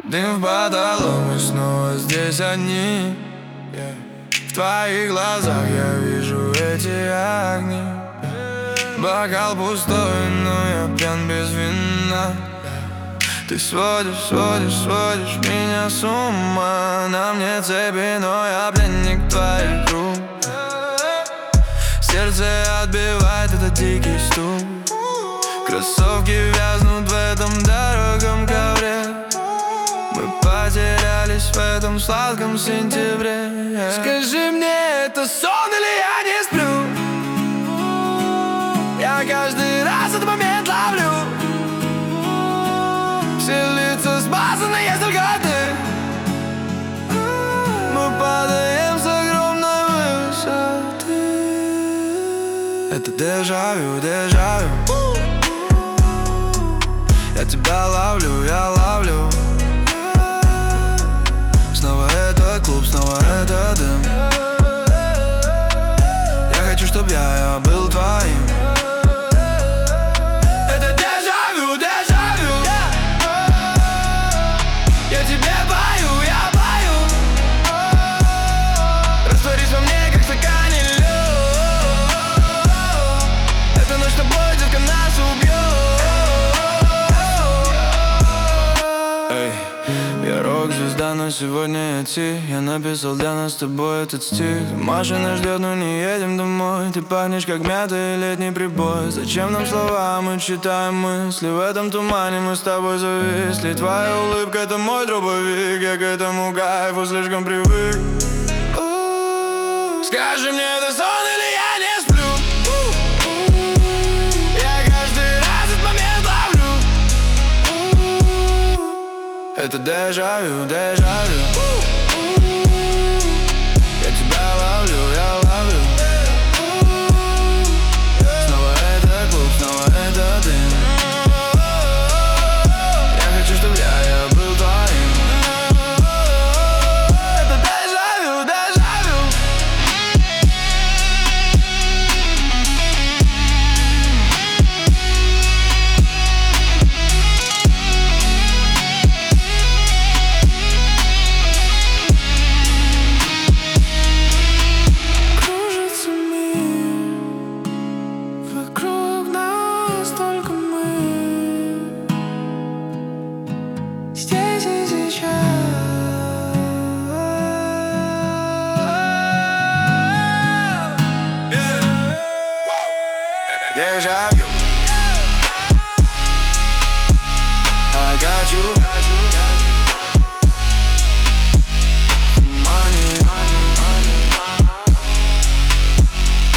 Дым в потолок, мы снова здесь одни. В твоих глазах я вижу эти огни. Бокал пустой, но я пьян без вина. Ты сводишь, сводишь, сводишь меня с ума. На мне цепи, но я пленник твоих рук. Сердце отбивает этот дикий стук. Кроссовки вязнут в этом дорогом ковре. Мы потерялись в этом сладком сентябре. Скажи мне, это сон или я не сплю? Я каждый раз этот момент ловлю. Все лица смазаны, есть только ты. Мы падаем с огромной высоты. Это дежавю, дежавю. Я тебя ловлю, я ловлю. Снова это клуб, снова это дым. Я хочу, чтоб я был твоим. Это дежавю, дежавю. Я тебе пою, я пою. Растворись во мне, как в стакане лёд. Эта ночь с тобой, детка, нас убьет. Я рок-звезда, но сегодня я тих. Я написал для нас с тобой этот стих. Машина ждет, но не едем домой. Ты пахнешь, как мята и летний прибой. Зачем нам слова, мы читаем мысли. В этом тумане мы с тобой зависли. Твоя улыбка — это мой дробовик. Я к этому кайфу слишком привык. Скажи мне, это сон или я не сплю? Я каждый раз этот момент ловлю. Это дежавю, дежавю. Я тебя ловлю, я ловлю. Снова это клуб, снова это дым. Я хочу, чтоб я был твоим. Это дежавю, дежавю. Кружится мир, вокруг нас только мы. Здесь и сейчас. Дежавю. I got you. Money, money, money.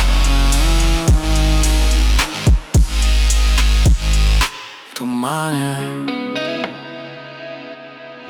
Тумане.